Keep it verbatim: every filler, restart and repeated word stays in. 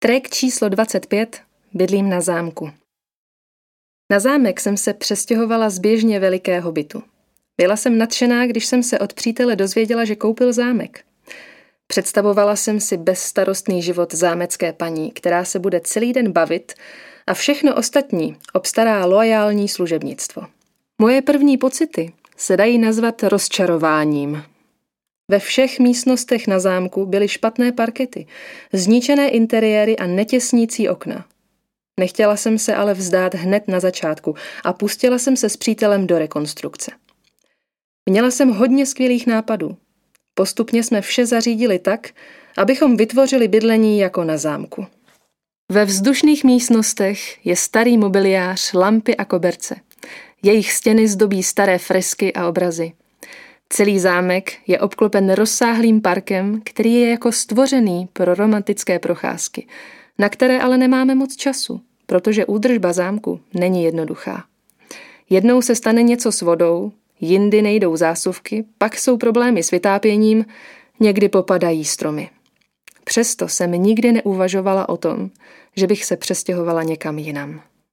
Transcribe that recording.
Track číslo dvacet pět. Bydlím na zámku. Na zámek jsem se přestěhovala z běžně velikého bytu. Byla jsem nadšená, když jsem se od přítele dozvěděla, že koupil zámek. Představovala jsem si bezstarostný život zámecké paní, která se bude celý den bavit a všechno ostatní obstará loajální služebnictvo. Moje první pocity se dají nazvat rozčarováním. Ve všech místnostech na zámku byly špatné parkety, zničené interiéry a netěsnící okna. Nechtěla jsem se ale vzdát hned na začátku a pustila jsem se s přítelem do rekonstrukce. Měla jsem hodně skvělých nápadů. Postupně jsme vše zařídili tak, abychom vytvořili bydlení jako na zámku. Ve vzdušných místnostech je starý mobiliář, lampy a koberce. Jejich stěny zdobí staré fresky a obrazy. Celý zámek je obklopen rozsáhlým parkem, který je jako stvořený pro romantické procházky, na které ale nemáme moc času, protože údržba zámku není jednoduchá. Jednou se stane něco s vodou, jindy nejdou zásuvky, pak jsou problémy s vytápěním, někdy popadají stromy. Přesto jsem nikdy neuvažovala o tom, že bych se přestěhovala někam jinam.